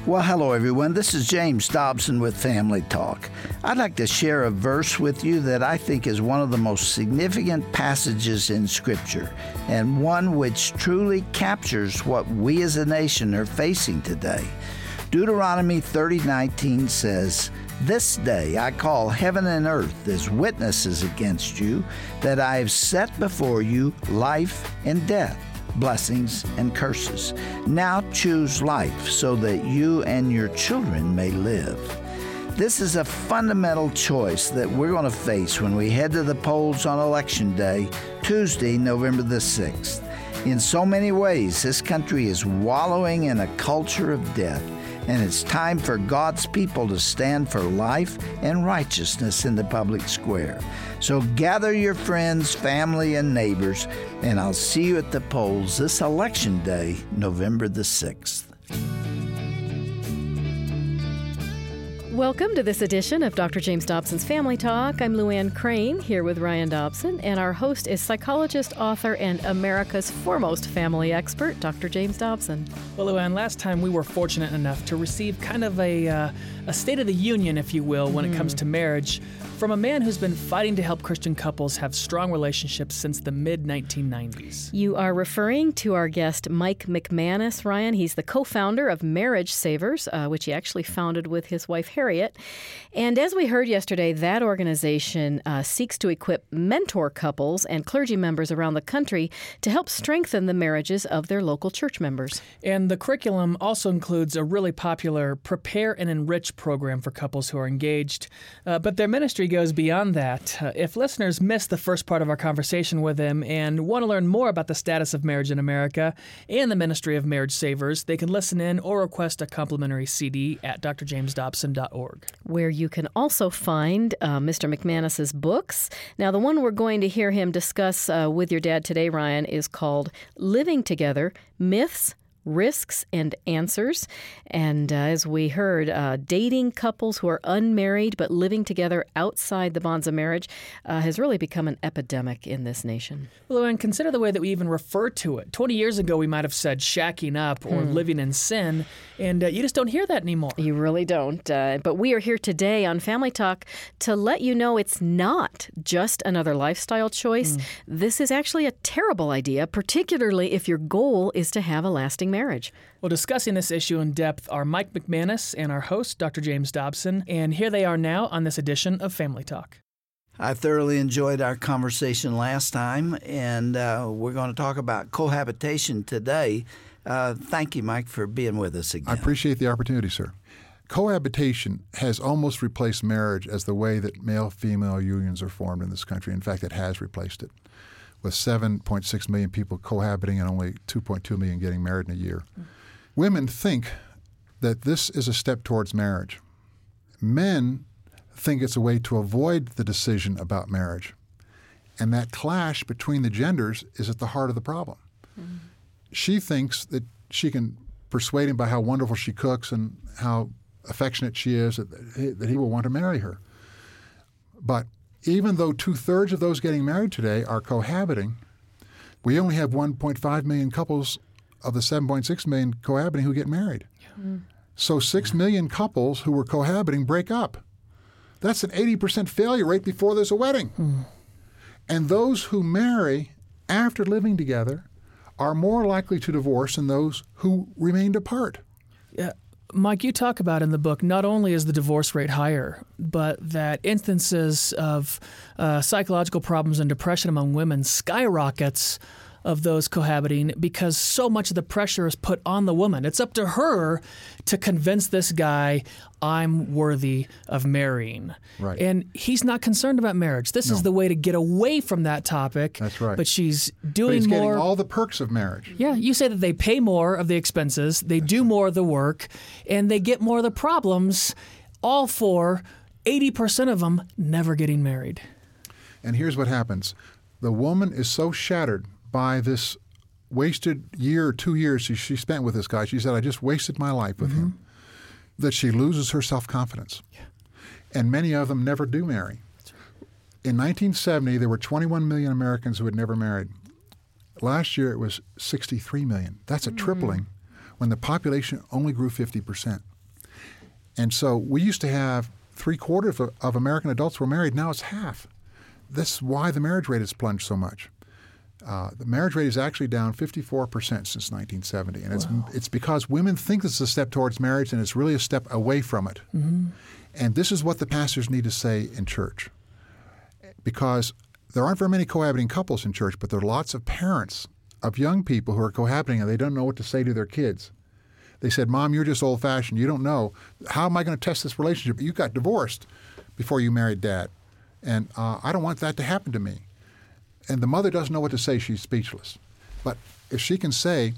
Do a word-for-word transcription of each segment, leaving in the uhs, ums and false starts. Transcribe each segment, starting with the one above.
Well, hello everyone. This is James Dobson with Family Talk. I'd like to share a verse with you that I think is one of the most significant passages in Scripture, and one which truly captures what we as a nation are facing today. Deuteronomy thirty nineteen says, "This day I call heaven and earth as witnesses against you, that I have set before you life and death, blessings and curses. Now choose life so that you and your children may live." This is a fundamental choice that we're going to face when we head to the polls on Election Day, Tuesday, November the sixth. In so many ways, this country is wallowing in a culture of death, and it's time for God's people to stand for life and righteousness in the public square. So gather your friends, family, and neighbors, and I'll see you at the polls this Election Day, November the sixth. Welcome to this edition of Doctor James Dobson's Family Talk. I'm Luann Crane, here with Ryan Dobson, and our host is psychologist, author, and America's foremost family expert, Doctor James Dobson. Well, Luann, last time we were fortunate enough to receive kind of a, uh, a State of the Union, if you will, when mm. it comes to marriage, from a man who's been fighting to help Christian couples have strong relationships since the mid nineteen nineties. You are referring to our guest, Mike McManus, Ryan. He's the co-founder of Marriage Savers, uh, which he actually founded with his wife, Harriet. And as we heard yesterday, that organization uh, seeks to equip mentor couples and clergy members around the country to help strengthen the marriages of their local church members. And the curriculum also includes a really popular Prepare and Enrich program for couples who are engaged. Uh, but their ministry goes beyond that. Uh, if listeners missed the first part of our conversation with him and want to learn more about the status of marriage in America and the ministry of Marriage Savers, they can listen in or request a complimentary C D at d r james dobson dot org. Where you can also find uh, Mister McManus's books. Now, the one we're going to hear him discuss uh, with your dad today, Ryan, is called Living Together, Myths, Risks, and Answers. And uh, as we heard, uh, dating couples who are unmarried but living together outside the bonds of marriage uh, has really become an epidemic in this nation. Well, and consider the way that we even refer to it. twenty years ago, we might have said shacking up or hmm. living in sin, and uh, you just don't hear that anymore. You really don't. Uh, but we are here today on Family Talk to let you know it's not just another lifestyle choice. Mm. This is actually a terrible idea, particularly if your goal is to have a lasting marriage. Well, discussing this issue in depth are Mike McManus and our host, Doctor James Dobson, and here they are now on this edition of Family Talk. I thoroughly enjoyed our conversation last time, and uh, we're going to talk about cohabitation today. Uh, thank you, Mike, for being with us again. I appreciate the opportunity, sir. Cohabitation has almost replaced marriage as the way that male-female unions are formed in this country. In fact, it has replaced it, with seven point six million people cohabiting and only two point two million getting married in a year. Mm. Women think that this is a step towards marriage. Men think it's a way to avoid the decision about marriage. And that clash between the genders is at the heart of the problem. Mm. She thinks that she can persuade him by how wonderful she cooks and how affectionate she is, that he, that he will want to marry her. But even though two-thirds of those getting married today are cohabiting, we only have one point five million couples of the seven point six million cohabiting who get married. Yeah. Mm. So six million couples who were cohabiting break up. That's an eighty percent failure rate before there's a wedding. Mm. And those who marry after living together are more likely to divorce than those who remained apart. Yeah. Mike, you talk about in the book, not only is the divorce rate higher, but that instances of uh, psychological problems and depression among women skyrockets of those cohabiting because so much of the pressure is put on the woman. It's up to her to convince this guy, I'm worthy of marrying. Right. And he's not concerned about marriage. This no. is the way to get away from that topic. That's right. But she's doing but he's more. Getting all the perks of marriage. Yeah, you say that they pay more of the expenses, they That's do right. more of the work, and they get more of the problems, all for eighty percent of them never getting married. And here's what happens. The woman is so shattered by this wasted year or two years she, she spent with this guy. She said, I just wasted my life with mm-hmm. him. That she loses her self-confidence. Yeah. And many of them never do marry. Right. In nineteen seventy, there were twenty-one million Americans who had never married. Last year, it was sixty-three million. That's a mm. tripling when the population only grew fifty percent. And so we used to have three quarters of, of American adults were married. Now it's half. This is why the marriage rate has plunged so much. Uh, the marriage rate is actually down fifty-four percent since nineteen seventy. And it's, Wow. it's because women think this is a step towards marriage, and it's really a step away from it. Mm-hmm. And this is what the pastors need to say in church. Because there aren't very many cohabiting couples in church, but there are lots of parents of young people who are cohabiting, and they don't know what to say to their kids. They said, Mom, you're just old-fashioned. You don't know. How am I going to test this relationship? You got divorced before you married Dad. And uh, I don't want that to happen to me. And the mother doesn't know what to say. She's speechless. But if she can say,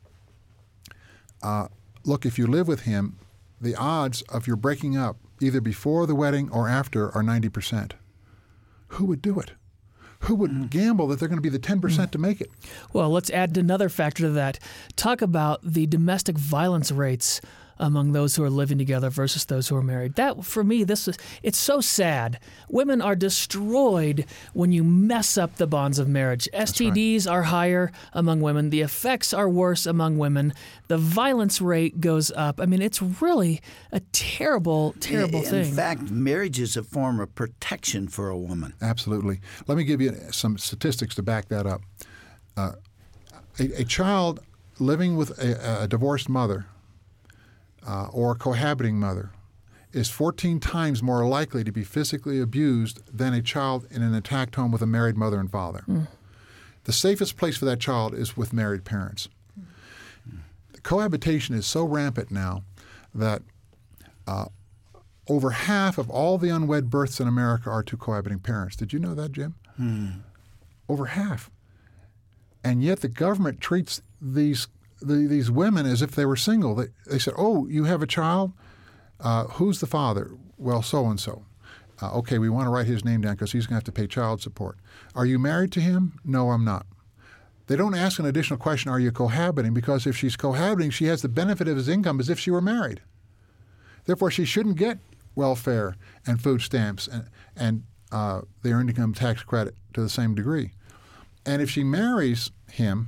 uh, look, if you live with him, the odds of your breaking up either before the wedding or after are ninety percent. Who would do it? Who would mm-hmm. gamble that they're going to be the ten percent mm-hmm. to make it? Well, let's add another factor to that. Talk about the domestic violence rates among those who are living together versus those who are married. That, for me, this is it's so sad. Women are destroyed when you mess up the bonds of marriage. S T Ds right. are higher among women. The effects are worse among women. The violence rate goes up. I mean, it's really a terrible, terrible in, thing. In fact, marriage is a form of protection for a woman. Absolutely. Let me give you some statistics to back that up. Uh, a, a child living with a, a divorced mother Uh, or a cohabiting mother is fourteen times more likely to be physically abused than a child in an attacked home with a married mother and father. Mm. The safest place for that child is with married parents. Mm. Cohabitation is so rampant now that uh, over half of all the unwed births in America are to cohabiting parents. Did you know that, Jim? Mm. Over half. And yet the government treats these The, these women as if they were single. They, they said, oh, you have a child? Uh, who's the father? Well, so-and-so. Uh, okay, we want to write his name down because he's going to have to pay child support. Are you married to him? No, I'm not. They don't ask an additional question, are you cohabiting? Because if she's cohabiting, she has the benefit of his income as if she were married. Therefore, she shouldn't get welfare and food stamps and, and uh, the earned income tax credit to the same degree. And if she marries him,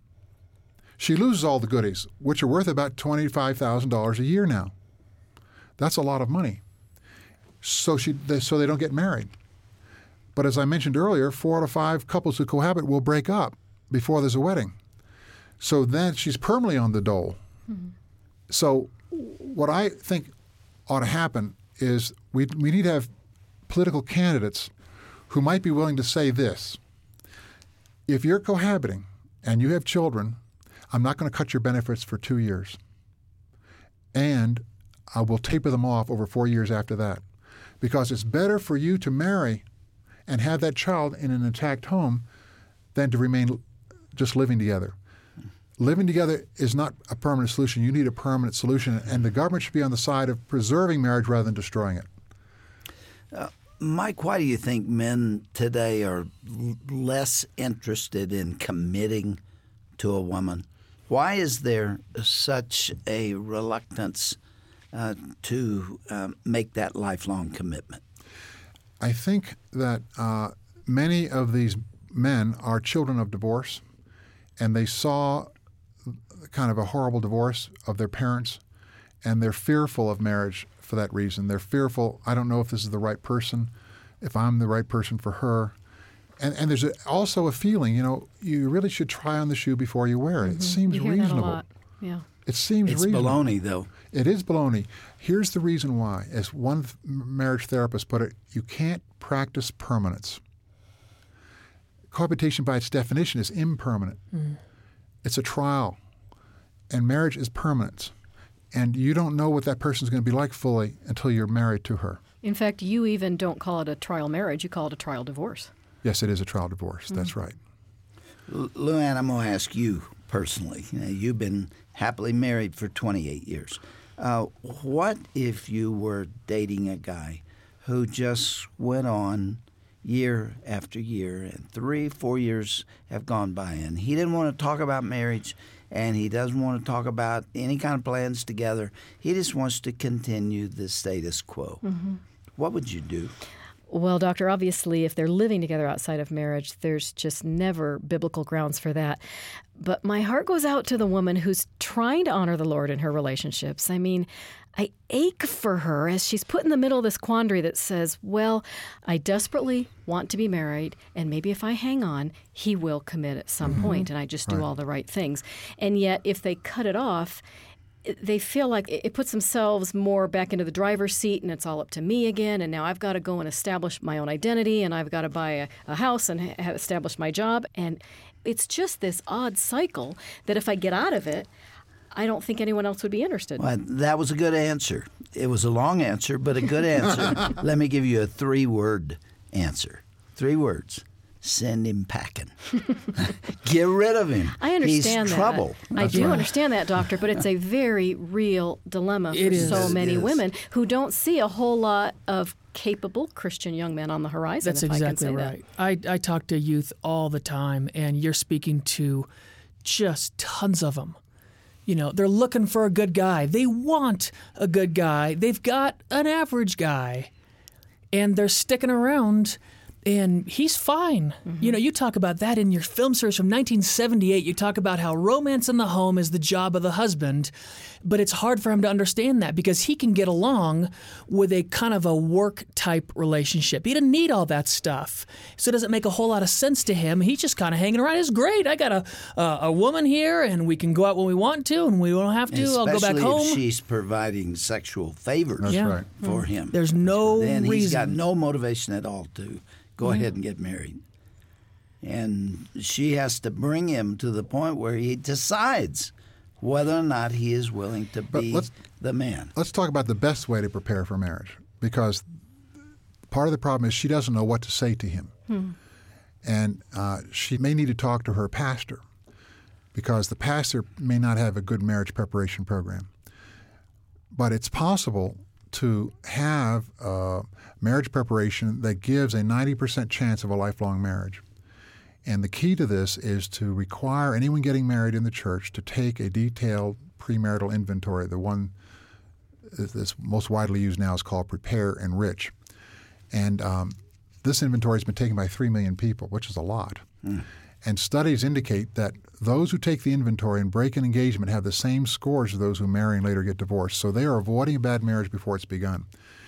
she loses all the goodies, which are worth about twenty-five thousand dollars a year now. That's a lot of money. So she, they, so they don't get married. But as I mentioned earlier, four out of five couples who cohabit will break up before there's a wedding. So then she's permanently on the dole. Mm-hmm. So what I think ought to happen is we we need to have political candidates who might be willing to say this. If you're cohabiting and you have children, I'm not going to cut your benefits for two years. And I will taper them off over four years after that. Because it's better for you to marry and have that child in an attacked home than to remain just living together. Living together is not a permanent solution. You need a permanent solution. And the government should be on the side of preserving marriage rather than destroying it. Uh, Mike, why do you think men today are l- less interested in committing to a woman? Why is there such a reluctance uh, to um, make that lifelong commitment? I think that uh, many of these men are children of divorce, and they saw kind of a horrible divorce of their parents, and they're fearful of marriage for that reason. They're fearful, I don't know if this is the right person, if I'm the right person for her. And, and there's a, also a feeling, you know, you really should try on the shoe before you wear it. Mm-hmm. It seems you hear reasonable. That a lot. Yeah. It seems it's reasonable. It's baloney, though. It is baloney. Here's the reason why. As one th- marriage therapist put it, you can't practice permanence. Cohabitation, by its definition, is impermanent. Mm. It's a trial. And marriage is permanent. And you don't know what that person's going to be like fully until you're married to her. In fact, you even don't call it a trial marriage. You call it a trial divorce. Yes, it is a trial divorce. Mm-hmm. That's right. L- Luann, I'm going to ask you personally. You know, you've been happily married for twenty-eight years. Uh, what if you were dating a guy who just went on year after year, and three, four years have gone by, and he didn't want to talk about marriage, and he doesn't want to talk about any kind of plans together. He just wants to continue the status quo. Mm-hmm. What would you do? Well, doctor, obviously, if they're living together outside of marriage, there's just never biblical grounds for that. But my heart goes out to the woman who's trying to honor the Lord in her relationships. I mean, I ache for her as she's put in the middle of this quandary that says, well, I desperately want to be married, and maybe if I hang on, he will commit at some mm-hmm. point, and I just do right. all the right things. And yet, if they cut it off, they feel like it puts themselves more back into the driver's seat, and it's all up to me again, and now I've got to go and establish my own identity, and I've got to buy a, a house and ha- establish my job. And it's just this odd cycle that if I get out of it, I don't think anyone else would be interested. Well, that was a good answer. It was a long answer, but a good answer. Let me give you a three-word answer. Three words. Send him packing. Get rid of him. I understand He's that. trouble. I That's do right. understand that, doctor, but it's a very real dilemma for It is. so It many is. women who don't see a whole lot of capable Christian young men on the horizon. That's if exactly I can say right. I, I talk to youth all the time, and you're speaking to just tons of them. You know, they're looking for a good guy. They want a good guy. They've got an average guy, and they're sticking around. And he's fine. Mm-hmm. You know, you talk about that in your film series from nineteen seventy-eight. You talk about how romance in the home is the job of the husband, but it's hard for him to understand that because he can get along with a kind of a work-type relationship. He doesn't need all that stuff. So it doesn't make a whole lot of sense to him. He's just kind of hanging around. It's great. I got a uh, a woman here, and we can go out when we want to, and we don't have to. Especially I'll go back home. if she's providing sexual favors That's Yeah. right. for him. There's no then reason. he's got no motivation at all to go ahead and get married. And she has to bring him to the point where he decides whether or not he is willing to But be let's- the man. Let's talk about the best way to prepare for marriage, because part of the problem is she doesn't know what to say to him. Hmm. And uh, she may need to talk to her pastor, because the pastor may not have a good marriage preparation program. But it's possible to have uh, marriage preparation that gives a ninety percent chance of a lifelong marriage. And the key to this is to require anyone getting married in the church to take a detailed premarital inventory. The one that's most widely used now is called Prepare Enrich. And um, this inventory has been taken by three million people, which is a lot. Mm. And studies indicate that those who take the inventory and break an engagement have the same scores as those who marry and later get divorced. So they are avoiding a bad marriage before it's begun.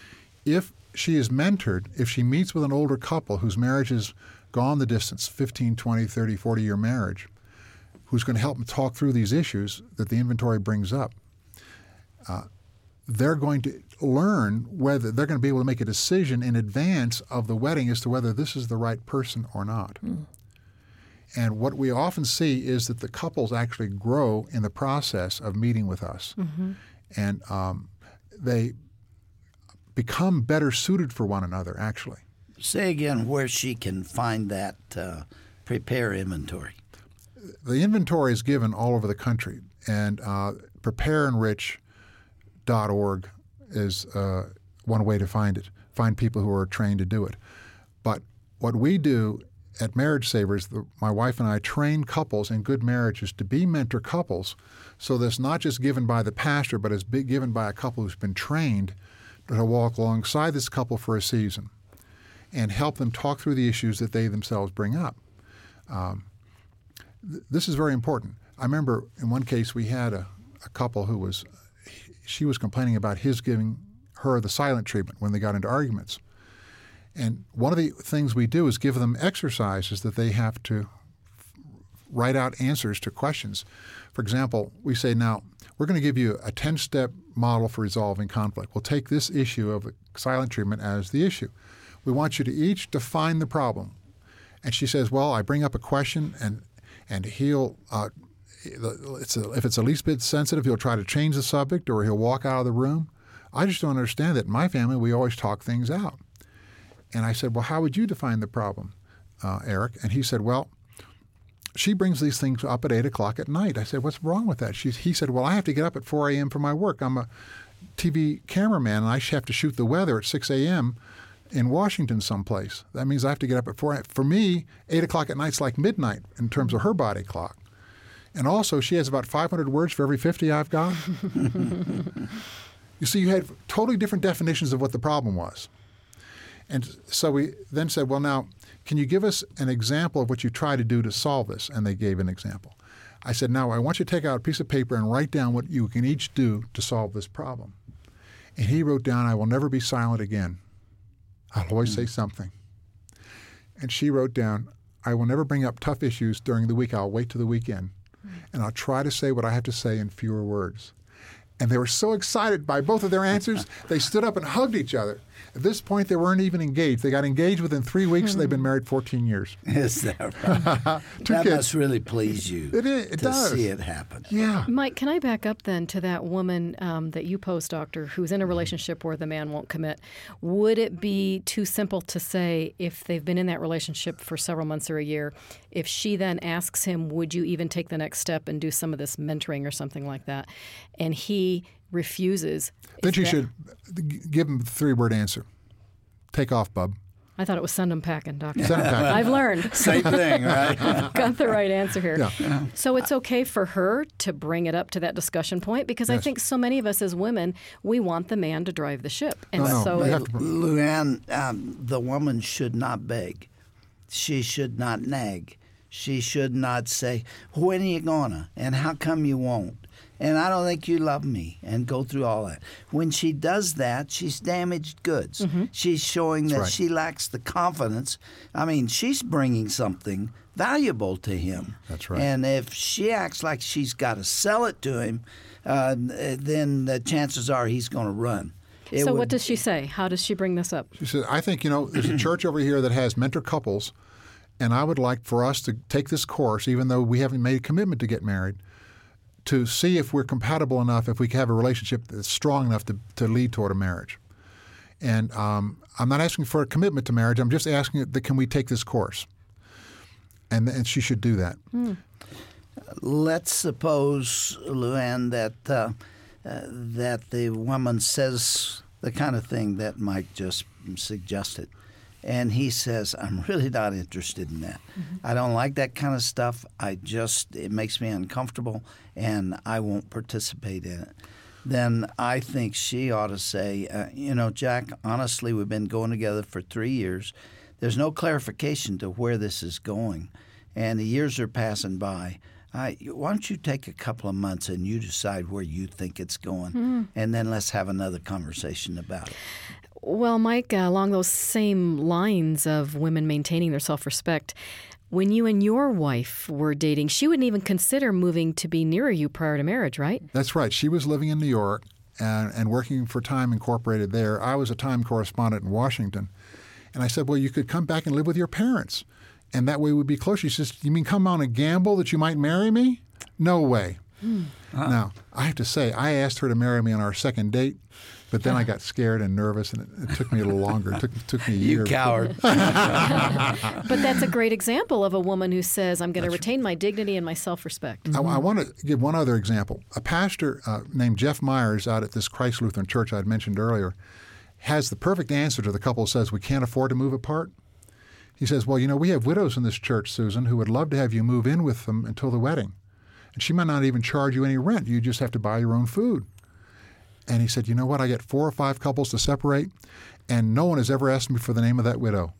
If she is mentored, if she meets with an older couple whose marriage has gone the distance, fifteen, twenty, thirty, forty-year marriage, who's going to help them talk through these issues that the inventory brings up, uh, they're going to learn whether they're going to be able to make a decision in advance of the wedding as to whether this is the right person or not. Mm. And what we often see is that the couples actually grow in the process of meeting with us. Mm-hmm. And um, they become better suited for one another, actually. Say again where she can find that uh, Prepare inventory. The inventory is given all over the country, and uh, prepare enrich dot org is uh, one way to find it, find people who are trained to do it. But what we do at Marriage Savers, the, my wife and I train couples in good marriages to be mentor couples, so that's not just given by the pastor, but it's be given by a couple who's been trained to walk alongside this couple for a season and help them talk through the issues that they themselves bring up. Um, th- this is very important. I remember in one case we had a, a couple who was, she was complaining about his giving her the silent treatment when they got into arguments. And one of the things we do is give them exercises that they have to write out answers to questions. For example, we say, now, we're going to give you a ten-step model for resolving conflict. We'll take this issue of the silent treatment as the issue. We want you to each define the problem. And she says, well, I bring up a question, and and he'll, uh, it's a, if it's the least bit sensitive, he'll try to change the subject or he'll walk out of the room. I just don't understand that. In my family, we always talk things out. And I said, well, how would you define the problem, uh, Eric? And he said, well, she brings these things up at eight o'clock at night. I said, what's wrong with that? She, he said, well, I have to get up at four a.m. for my work. I'm a T V cameraman, and I have to shoot the weather at six a.m. in Washington someplace. That means I have to get up at four. For me, eight o'clock at night's like midnight in terms of her body clock. And also, she has about five hundred words for every fifty I've got. You see, you had totally different definitions of what the problem was. And so we then said, well, now, can you give us an example of what you try to do to solve this? And they gave an example. I said, now I want you to take out a piece of paper and write down what you can each do to solve this problem. And he wrote down, I will never be silent again. I'll always say something. And she wrote down, I will never bring up tough issues during the week. I'll wait till the weekend. And I'll try to say what I have to say in fewer words. And they were so excited by both of their answers, they stood up and hugged each other. At this point, they weren't even engaged. They got engaged within three weeks, and they've been married fourteen years. Is that right? Two that kids. must really please you It is. It to does. see it happen. Yeah. Mike, can I back up then to that woman um, that you post, Doctor, who's in a relationship where the man won't commit? Would it be too simple to say, if they've been in that relationship for several months or a year, if she then asks him, would you even take the next step and do some of this mentoring or something like that, and he refuses? Then she that- should g- give him the three-word answer. Take off, bub. I thought it was send him packing, Doctor. Send him packing. I've learned. Same thing, right? Got the right answer here. Yeah. So it's okay for her to bring it up to that discussion point, because I Yes. think so many of us as women, we want the man to drive the ship. And No, no, so you have to- Luann, um, the woman should not beg. She should not nag. She should not say, when are you gonna? And how come you won't? And I don't think you love me, and go through all that. When she does that, she's damaged goods. Mm-hmm. She's showing that right. she lacks the confidence. I mean, she's bringing something valuable to him. That's right. And if she acts like she's got to sell it to him, uh, then the chances are he's going to run. It so would- what does she say? How does she bring this up? She said, I think, you know, there's a church over here that has mentor couples, and I would like for us to take this course, even though we haven't made a commitment to get married, to see if we're compatible enough, if we can have a relationship that's strong enough to, to lead toward a marriage. And um, I'm not asking for a commitment to marriage. I'm just asking that can we take this course? And, and she should do that. Hmm. Let's suppose, Luann, that uh, uh, that the woman says the kind of thing that Mike just suggested, and he says, "I'm really not interested in that. Mm-hmm. I don't like that kind of stuff. I just it makes me uncomfortable, and I won't participate in it." Then I think she ought to say, uh, "You know, Jack, honestly, we've been going together for three years. There's no clarification to where this is going, and the years are passing by. I, why don't you take a couple of months and you decide where you think it's going, mm. and then let's have another conversation about it." Well, Mike, uh, along those same lines of women maintaining their self-respect, when you and your wife were dating, she wouldn't even consider moving to be nearer you prior to marriage, right? That's right. She was living in New York and, and working for Time Incorporated there. I was a Time correspondent in Washington. And I said, well, you could come back and live with your parents, and that way we'd be closer. She says, you mean come on a gamble that you might marry me? No way. Hmm. Uh-huh. Now, I have to say, I asked her to marry me on our second date, but then I got scared and nervous, and it, it took me a little longer. It took, took me a year. You coward. But that's a great example of a woman who says, I'm going to retain my dignity and my self-respect. I, I want to give one other example. A pastor uh, named Jeff Myers out at this Christ Lutheran Church I had mentioned earlier has the perfect answer to the couple who says, we can't afford to move apart. He says, well, you know, we have widows in this church, Susan, who would love to have you move in with them until the wedding. And she might not even charge you any rent. You just have to buy your own food. And he said, you know what? I get four or five couples to separate, and no one has ever asked me for the name of that widow.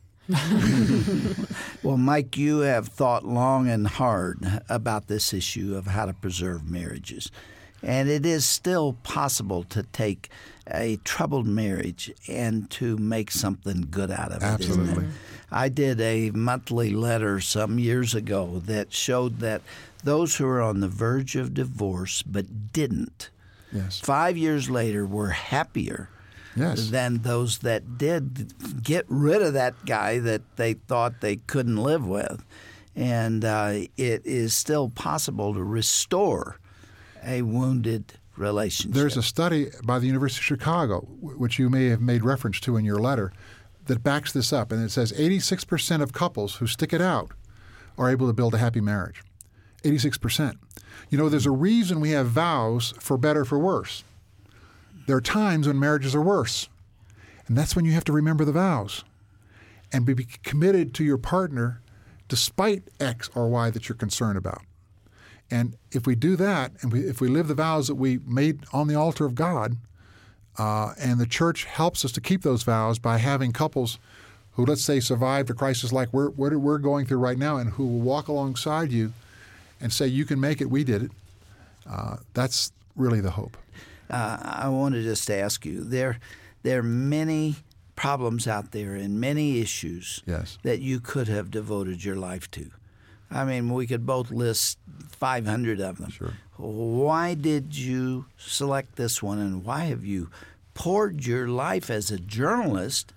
Well, Mike, you have thought long and hard about this issue of how to preserve marriages. And it is still possible to take a troubled marriage and to make something good out of it, Absolutely. isn't it? I did a monthly letter some years ago that showed that those who were on the verge of divorce but didn't, Yes. five years later were happier Yes. than those that did get rid of that guy that they thought they couldn't live with. And uh, it is still possible to restore a wounded relationship. There's a study by the University of Chicago, which you may have made reference to in your letter, that backs this up. And it says eighty-six percent of couples who stick it out are able to build a happy marriage. eighty-six percent. You know, there's a reason we have vows for better, for worse. There are times when marriages are worse. And that's when you have to remember the vows and be committed to your partner despite X or Y that you're concerned about. And if we do that, and we, if we live the vows that we made on the altar of God, Uh, and the church helps us to keep those vows by having couples who, let's say, survived a crisis like we're, we're, we're going through right now, and who will walk alongside you and say, you can make it, we did it. Uh, that's really the hope. Uh, I want to just ask you, there, there are many problems out there and many issues Yes. that you could have devoted your life to. I mean, we could both list five hundred of them. Sure. Why did you select this one, and why have you poured your life as a journalist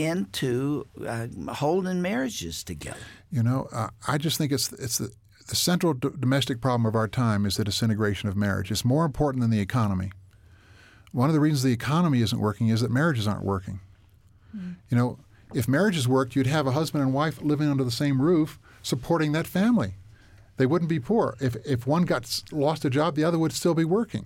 into uh, holding marriages together? You know, uh, I just think it's it's the, the central d- domestic problem of our time is the disintegration of marriage. It's more important than the economy. One of the reasons the economy isn't working is that marriages aren't working. Mm. You know, if marriages worked, you'd have a husband and wife living under the same roof, supporting that family. They wouldn't be poor. If if one got lost a job, the other would still be working.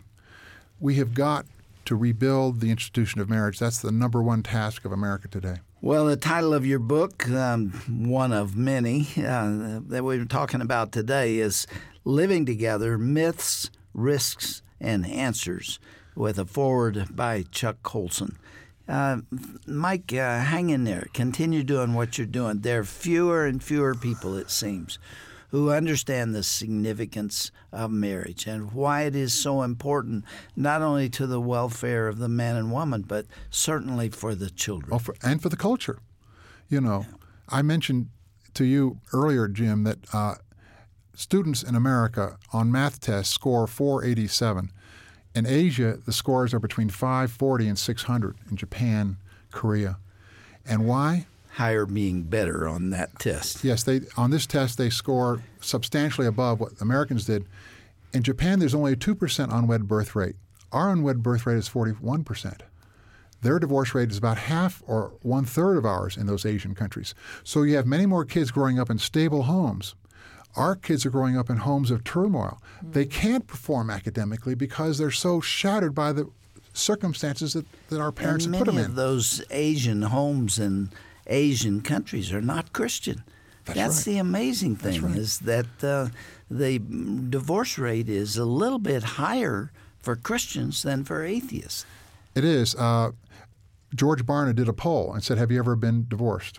We have got to rebuild the institution of marriage. That's the number one task of America today. Well, the title of your book, um, one of many uh, that we're talking about today, is Living Together, Myths, Risks, and Answers, with a foreword by Chuck Colson. Uh, Mike, uh, hang in there. Continue doing what you're doing. There are fewer and fewer people, it seems, who understand the significance of marriage and why it is so important, not only to the welfare of the man and woman, but certainly for the children. Oh, for, and for the culture. You know, yeah. I mentioned to you earlier, Jim, that uh, students in America on math tests score four eighty-seven. In Asia, the scores are between five forty and six hundred in Japan, Korea. And why? Higher being better on that test. Yes, they on this test they score substantially above what Americans did. In Japan, there's only a two percent unwed birth rate. Our unwed birth rate is forty-one percent. Their divorce rate is about half or one-third of ours in those Asian countries. So you have many more kids growing up in stable homes. Our kids are growing up in homes of turmoil. Mm-hmm. They can't perform academically because they're so shattered by the circumstances that, that our parents and have put them in. Many of those Asian homes in Asian countries are not Christian. That's, That's right. the amazing thing, right. is that uh, the divorce rate is a little bit higher for Christians than for atheists. It is. Uh, George Barna did a poll and said, have you ever been divorced?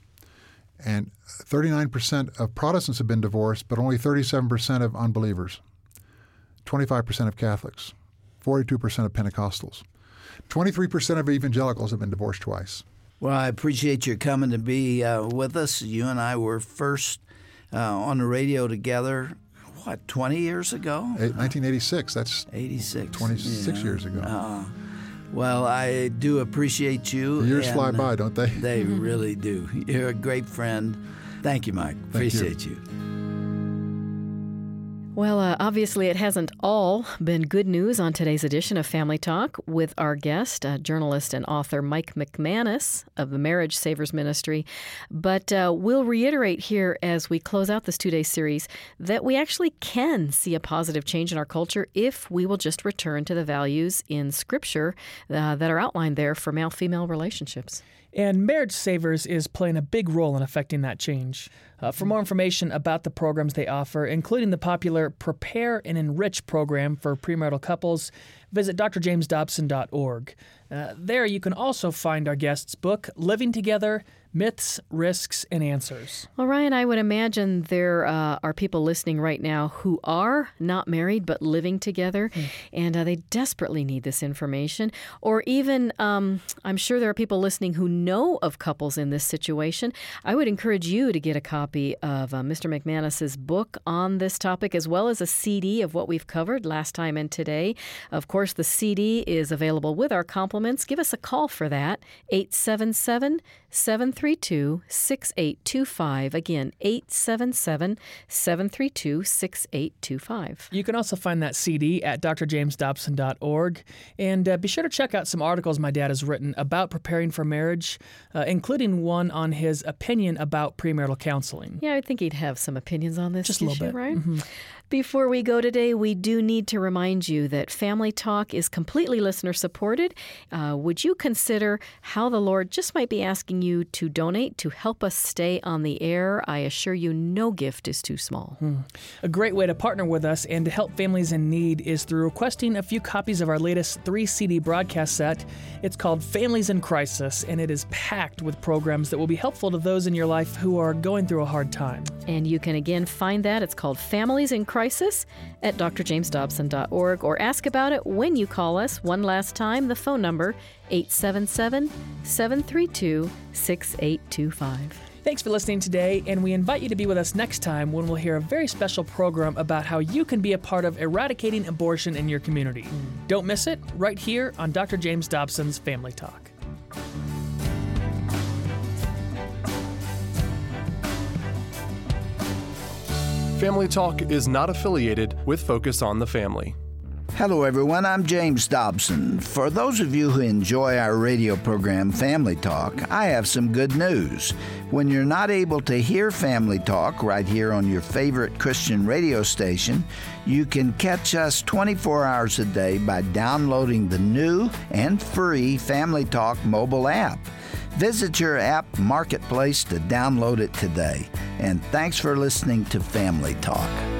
And thirty-nine percent of Protestants have been divorced, but only thirty-seven percent of unbelievers, twenty-five percent of Catholics, forty-two percent of Pentecostals, twenty-three percent of evangelicals have been divorced twice. Well, I appreciate your coming to be uh, with us. You and I were first uh, on the radio together, what, twenty years ago? nineteen eighty-six, that's eighty-six. twenty-six yeah. years ago. Uh, well, I do appreciate you. The years fly by, don't they? They really do. You're a great friend. Thank you, Mike. Thank Appreciate you. you. Well, uh, obviously it hasn't all been good news on today's edition of Family Talk with our guest, uh, journalist and author Mike McManus of the Marriage Savers Ministry. But uh, we'll reiterate here as we close out this two-day series that we actually can see a positive change in our culture if we will just return to the values in Scripture uh, that are outlined there for male-female relationships. And Marriage Savers is playing a big role in affecting that change. Uh, for more information about the programs they offer, including the popular Prepare and Enrich program for premarital couples, visit d r james dobson dot org. Uh, there you can also find our guest's book, Living Together, Myths, Risks, and Answers. Well, Ryan, I would imagine there uh, are people listening right now who are not married but living together, mm. and uh, they desperately need this information. Or even, um, I'm sure there are people listening who know of couples in this situation. I would encourage you to get a copy of uh, Mister McManus's book on this topic, as well as a C D of what we've covered last time and today. Of course, the C D is available with our compliments. Give us a call for that, eight seven seven, seven three two, six eight two five. Again, eight seven seven, seven three two, six eight two five. You can also find that C D at d r james dobson dot org. And uh, be sure to check out some articles my dad has written about preparing for marriage, uh, including one on his opinion about premarital counseling. Yeah, I think he'd have some opinions on this Just a little issue, bit. right? Mm-hmm. Before we go today, we do need to remind you that Family Talk is completely listener-supported. Uh, would you consider how the Lord just might be asking you to donate to help us stay on the air. I assure you, no gift is too small. Hmm. A great way to partner with us and to help families in need is through requesting a few copies of our latest three C D broadcast set. It's called Families in Crisis, and it is packed with programs that will be helpful to those in your life who are going through a hard time. And you can again find that. It's called Families in Crisis at d r james dobson dot org, or ask about it when you call us. One last time, the phone number, eight seven seven, seven three two, six eight two five. Thanks for listening today, and we invite you to be with us next time when we'll hear a very special program about how you can be a part of eradicating abortion in your community. Mm. Don't miss it, right here on Doctor James Dobson's Family Talk. Family Talk is not affiliated with Focus on the Family. Hello, everyone. I'm James Dobson. For those of you who enjoy our radio program, Family Talk, I have some good news. When you're not able to hear Family Talk right here on your favorite Christian radio station, you can catch us twenty-four hours a day by downloading the new and free Family Talk mobile app. Visit your app marketplace to download it today. And thanks for listening to Family Talk.